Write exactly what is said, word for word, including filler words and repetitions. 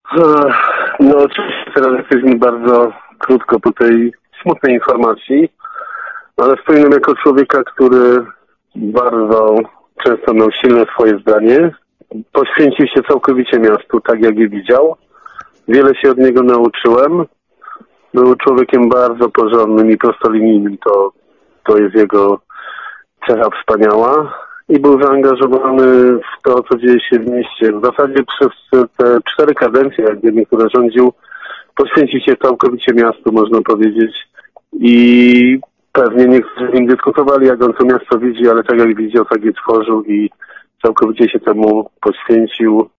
Ech, No oczywiście teraz jesteśmy bardzo krótko po tej smutnej informacji, ale wspominam jako człowieka, który bardzo często miał silne swoje zdanie. Poświęcił się całkowicie miastu, tak jak je widział. Wiele się od niego nauczyłem. Był człowiekiem bardzo porządnym i prostolinijnym. To, to jest jego cecha wspaniała. I był zaangażowany w to, co dzieje się w mieście. W zasadzie przez te cztery kadencje, jak jednym, które rządził, poświęcił się całkowicie miastu, można powiedzieć. I pewnie niektórzy z nim dyskutowali, jak on to miasto widzi, ale tak jak widział, tak je tworzył i całkowicie się temu poświęcił.